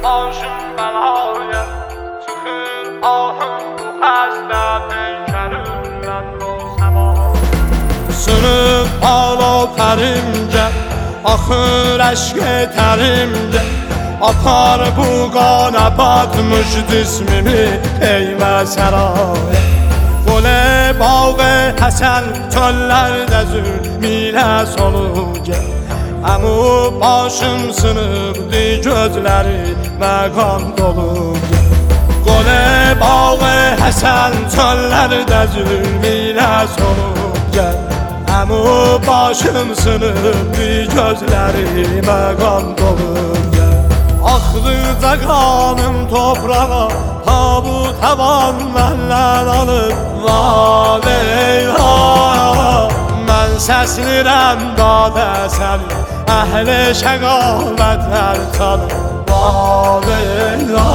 başım belaya çıkır ahım bu həzlə peykərimdən o səma. Sınıp alo pərimcə, axır əşq tərimcə, apar bu qana batmış cismimi eymə səraya. Gole bağı həsən çöllərdə zülmilə soluca, əmu başım sınıbdı gözləri məqam doluca. Gole bağı həsən çöllərdə zülmilə soluca, əmu başım sınıbdı gözləri məqam doluca. Axdıca qanım toprağa, ha bu tavan məndən alıb valeyha. Mən səslirəm dadə səni, əhli şəqavətlər çalıb valeyha.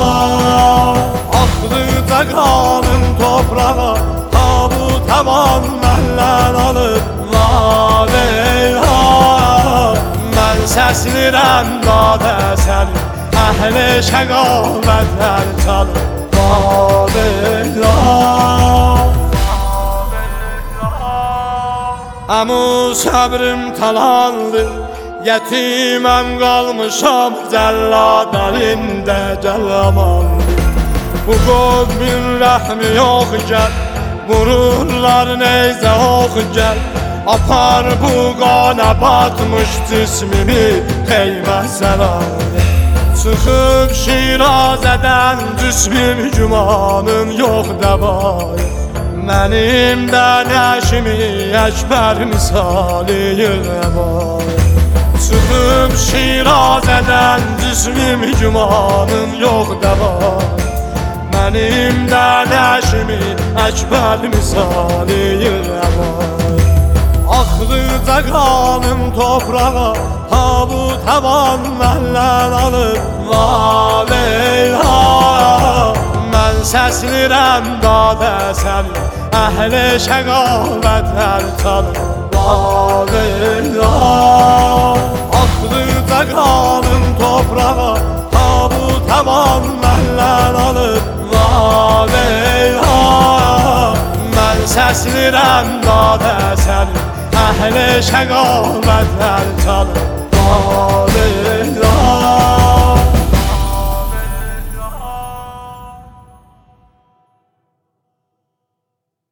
Axdıca qanım toprağa, ha bu tavan məndən alıb valeyha. Mən səslirəm dadə səni, əhli şəqavətlər çalıb valeyha. Əmu səbrim talandı, yetiməm qalmışam cəllad əlində cəllamandı. Bu qovmin rəhmi yox gəl, vururlar neyzə ox gəl, apar bu qana batmış cismimi qeymə səraya. Çıxıb Şirazədən cismim gümanın yox dəvaya. Mənim də nəşimi əkbər misali yığəvaya. Çıxıb Şirazədən cismim gümanın yox dəvaya. Mənim də nəşimi əkbər misali yığəvaya. Axdıca qanım toprağa, ha bu tavan məndən alıb valeyha. Mən səslirəm dadə səni, əhli şəqavətlər çalıb valeyha. Axdıca qanım toprağa, ha bu tavan məndən alıb valeyha. Mən səslirəm dadə səni, əhli şəqavətlər çalıb valeyha.